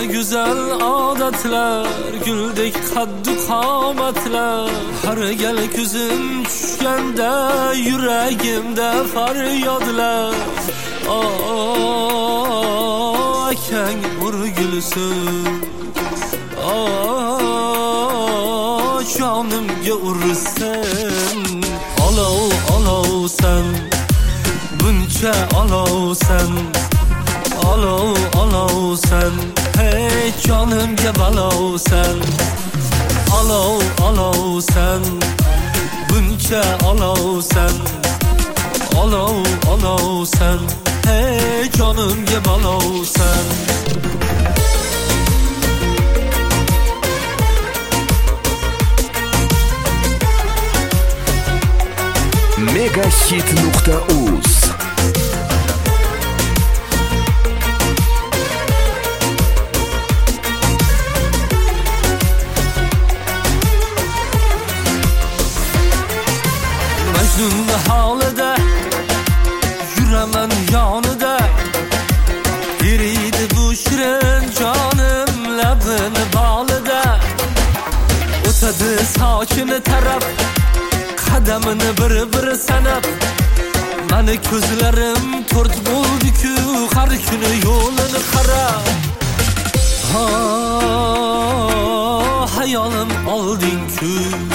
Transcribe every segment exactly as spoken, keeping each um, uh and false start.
güzel adetler, güldek kaddu qamatlar. Her gal ko'zim tushganda yuragimda faryodlar. Oh, akang urgulsin, oh, jonimga ursin. Olov olovsan, buncha olovsan, olov olovsan, hey jonimga balovsan. Olov olovsan, buncha olovsan, olov olovsan, hey jonimga balovsan. Megahit nuqta uz Majnun holida yuraman yonida, eriydi bu shirin jonim labini bolida. O'tadi sochini tarab, qadamini bir-bir sanab. Mani ko'zlarim to'rt bo'ldi-ku, har kuni yo'lini qarab. Ha, hayolim olding-ku,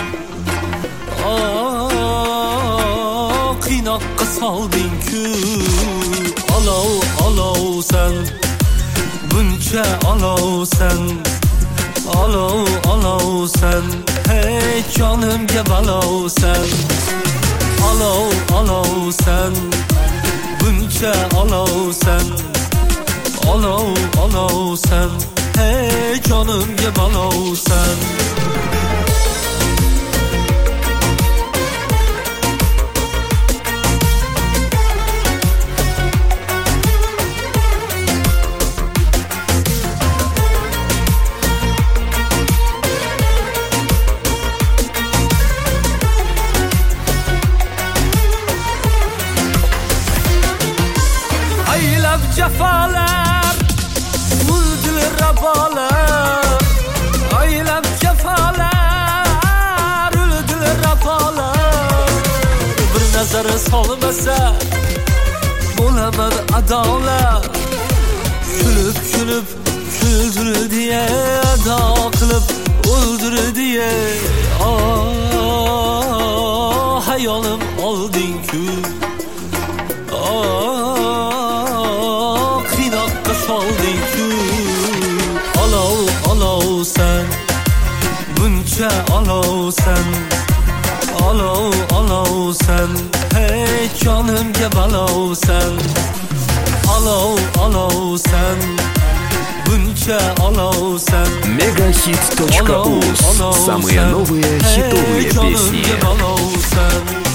qiynoqqa solding-ku. Olov olovsan, buncha olovsan, olov olovsan, hey jonimga balovsan. Olov olovsan, buncha olovsan, olov olovsan, hey jonimga balovsan. Aylab jafalar, uldil rabolar. Aylab jafalar, uldil rabolar. Bir nazar solmasa bo'laman adolar. Kulib kulib kuldir diye, ado qilib o'ldir diye. Oh, hayolim olding-ku, oh, qiynoqqa solding-ku. Olov olovsan, buncha olovsan, olov olovsan, hey jonimga balovsan. Olov olovsan, buncha olovsan. Megahit точка uz. Самые новые хитовые песни.